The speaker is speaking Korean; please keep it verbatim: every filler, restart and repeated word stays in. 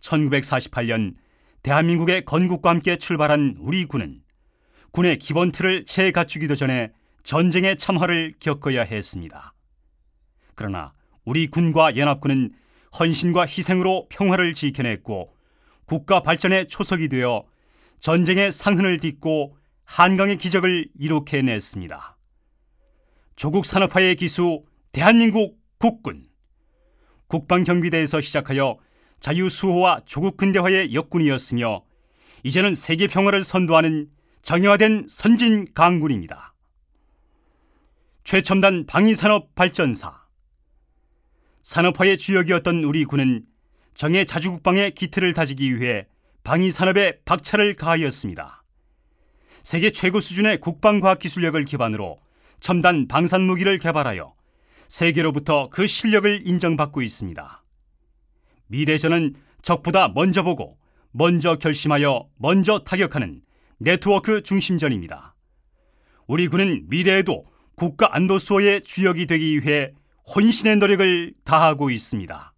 천구백사십팔 년 대한민국의 건국과 함께 출발한 우리 군은 군의 기본 틀을 채 갖추기도 전에 전쟁의 참화를 겪어야 했습니다. 그러나 우리 군과 연합군은 헌신과 희생으로 평화를 지켜냈고 국가 발전의 초석이 되어 전쟁의 상흔을 딛고 한강의 기적을 이룩해냈습니다. 조국 산업화의 기수 대한민국 국군, 국방경비대에서 시작하여 자유수호와 조국 근대화의 역군이었으며 이제는 세계 평화를 선도하는 정예화된 선진 강군입니다. 최첨단 방위산업 발전사, 산업화의 주역이었던 우리 군은 정예 자주국방의 기틀을 다지기 위해 방위산업에 박차를 가하였습니다. 세계 최고 수준의 국방과학기술력을 기반으로 첨단 방산무기를 개발하여 세계로부터 그 실력을 인정받고 있습니다. 미래전은 적보다 먼저 보고 먼저 결심하여 먼저 타격하는 네트워크 중심전입니다. 우리 군은 미래에도 국가 안보 수호의 주역이 되기 위해 혼신의 노력을 다하고 있습니다.